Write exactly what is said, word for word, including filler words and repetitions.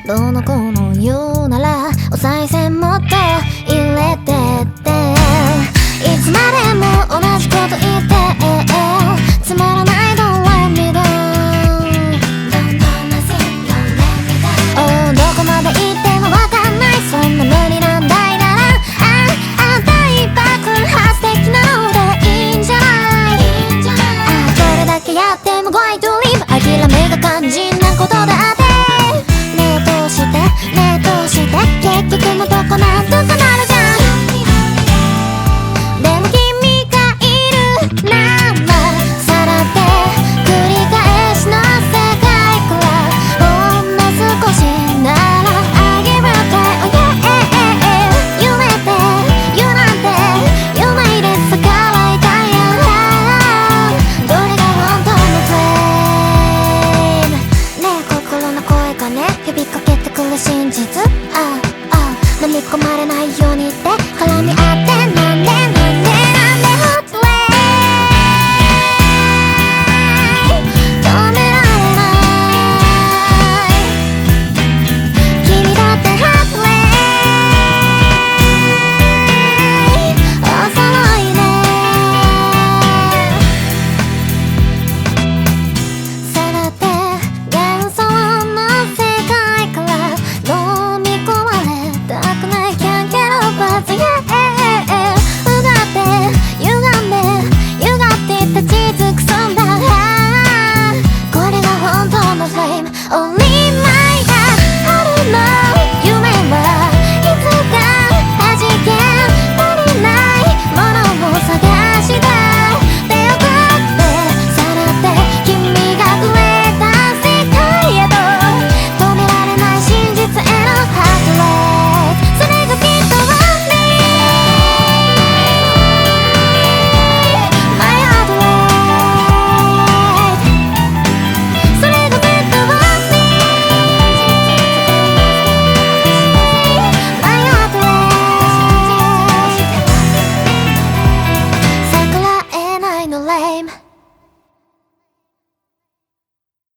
どの子のようならお賽銭もっと入れてっていつまでも同じこと言ってつまらない Don't let me down Oh どこまで行ってもわかんないそんな無理難題ならああ大爆発的なのでいいんじゃないあどれだけやっても Going to live 諦めが肝心なことだってねえどうしてねえどうして結局のとこなんとかなるじゃんでも君がいるならさらって繰り返しの世界からほんの少しならあげるって Oh yeah 夢って言うなんて夢入れ逆らいたいやどれが本当の Flame ねえ心の声がね呼びかけてくる真実ああ飲み込まれないようにって